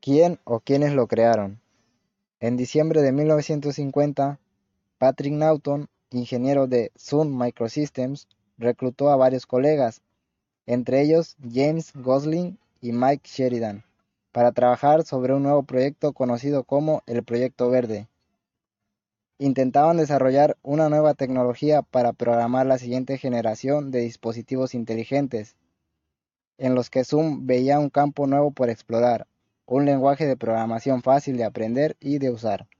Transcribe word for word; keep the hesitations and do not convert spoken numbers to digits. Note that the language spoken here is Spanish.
¿Quién o quiénes lo crearon? En diciembre de mil novecientos cincuenta, Patrick Naughton, ingeniero de Sun Microsystems, reclutó a varios colegas, entre ellos James Gosling y Mike Sheridan, para trabajar sobre un nuevo proyecto conocido como el Proyecto Verde. Intentaban desarrollar una nueva tecnología para programar la siguiente generación de dispositivos inteligentes, en los que Sun veía un campo nuevo por explorar, un lenguaje de programación fácil de aprender y de usar.